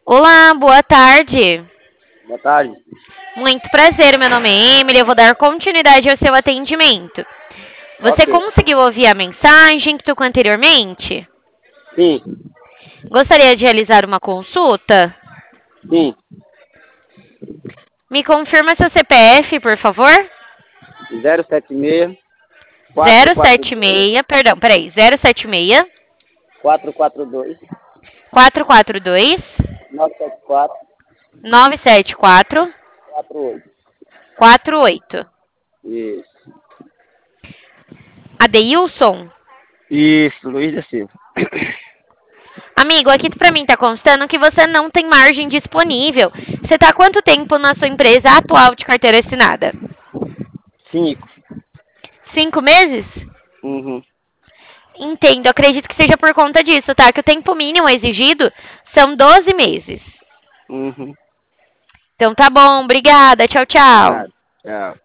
Olá, boa tarde. Boa tarde. Muito prazer, meu nome é Emily. Eu vou dar continuidade ao seu atendimento. Você Ok. conseguiu ouvir a mensagem que tocou anteriormente? Sim, Gostaria de realizar uma consulta? sim. Me confirma seu CPF, por favor? 076 442 076, perdão, peraí, 076 442 442 974 974 48. 48. Isso. Adeilson? Isso, Luiz da Silva. Amigo, aqui pra mim tá constando que você não tem margem disponível. Você tá há quanto tempo na sua empresa atual de carteira assinada? 5. 5 meses? Uhum. Entendo, acredito que seja por conta disso, tá? Que o tempo mínimo exigido são 12 meses. Uhum. Então tá bom, obrigada, tchau, tchau. Nada. Tchau.